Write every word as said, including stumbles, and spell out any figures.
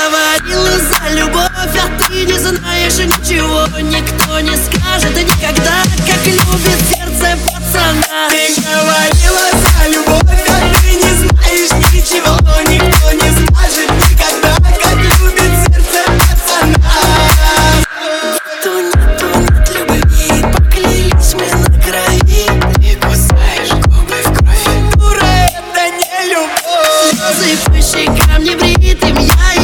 говорила за любовь, а ты не знаешь ничего. Никто не скажет никогда, как любит сердце пацана. Ты говорила за любовь, а ты не знаешь ничего. Никто не скажет никогда, как любит сердце пацана. Нету, нету, нет любви, поклялись мы на крови. Ты кусаешь губы в крови, дура, это не любовь. Слезы по щекам небритым я